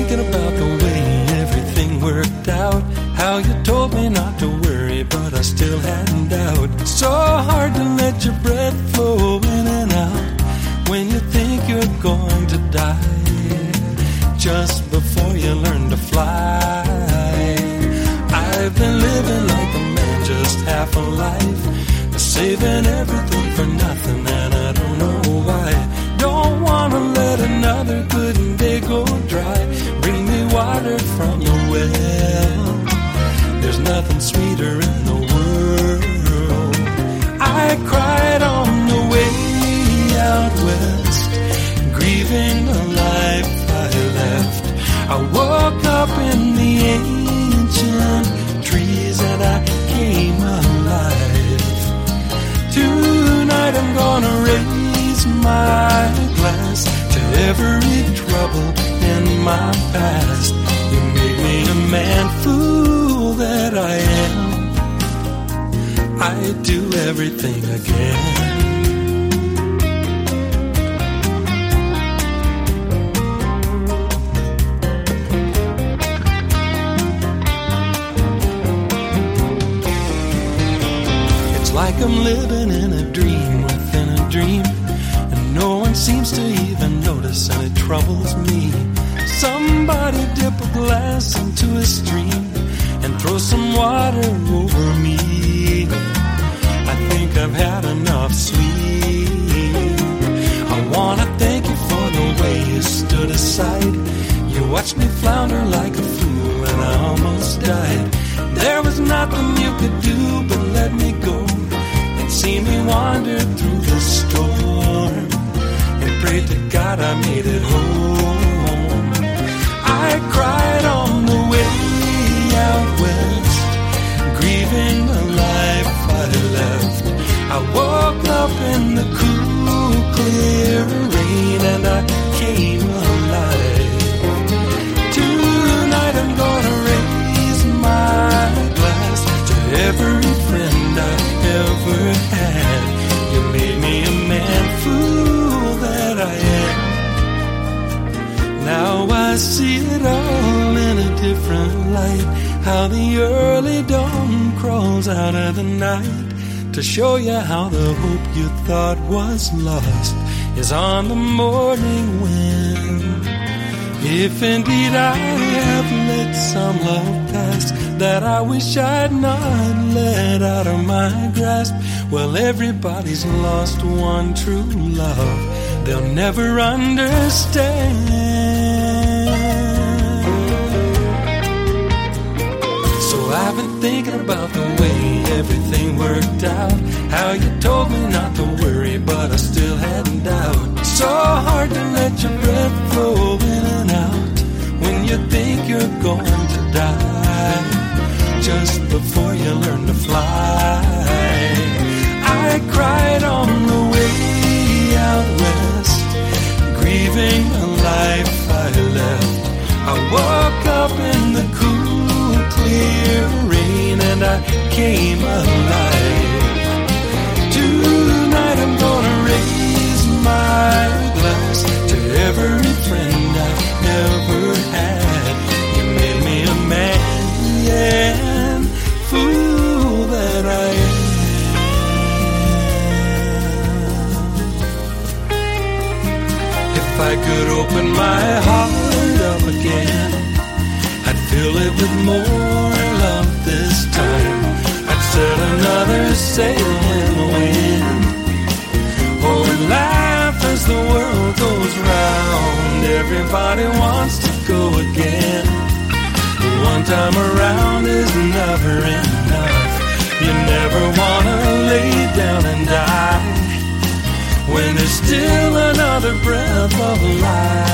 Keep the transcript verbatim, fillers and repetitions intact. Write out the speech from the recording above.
thinking about the way everything worked out. How you told me not to worry, but I still had doubt. So hard to let your breath flow in and out when you think you're going to die, just before you learn to fly. I've been living like a man, just half a life, saving everything for nothing, and I don't know why. Don't wanna let another good day go dry. Bring me water from the well. There's nothing sweeter in the world. I cried on the way out west, grieving the life I left. I woke up in the ancient trees and I came alive. Tonight I'm gonna raise my glass to every trouble in my past. You made me a man, fool that I am. I'd do everything again. Like I'm living in a dream within a dream, and no one seems to even notice, and it troubles me. Somebody dip a glass into a stream and throw some water over me. I think I've had enough sleep. I wanna thank you for the way you stood aside. You watched me flounder like a fool and I almost died. There was nothing you could do but let me go, see me wander through the storm, and pray to God I made it home. I cried on the way out west, grieving the life I left. I woke up in the cool, clear rain and I came alive. Tonight I'm gonna raise my glass to every friend I ever had. You made me a man, fool that I am. Now I see it all in a different light, how the early dawn crawls out of the night to show you how the hope you thought was lost is on the morning wind. If indeed I have let some love pass that I wish I'd not let out of my grasp, well, everybody's lost one true love they'll never understand. So I've been thinking about the way everything worked out, how you told me not to worry, but I still had doubt. So hard to let your breath flow in and out when you think you're going to die, just before you learn to fly. I cried on the way out west, grieving the life I left. I woke up in the cool, clear rain and I came alive. Tonight I'm gonna raise my glass to every friend I ever had. You made me a man, yeah, fool that I am. If I could open my heart up again, I'd fill it with more love this time. I'd set another sail in the wind. Oh, and laugh as the world goes round. Everybody wants to go again. One time around is never enough. You never wanna lay down and die when there's still another breath of life.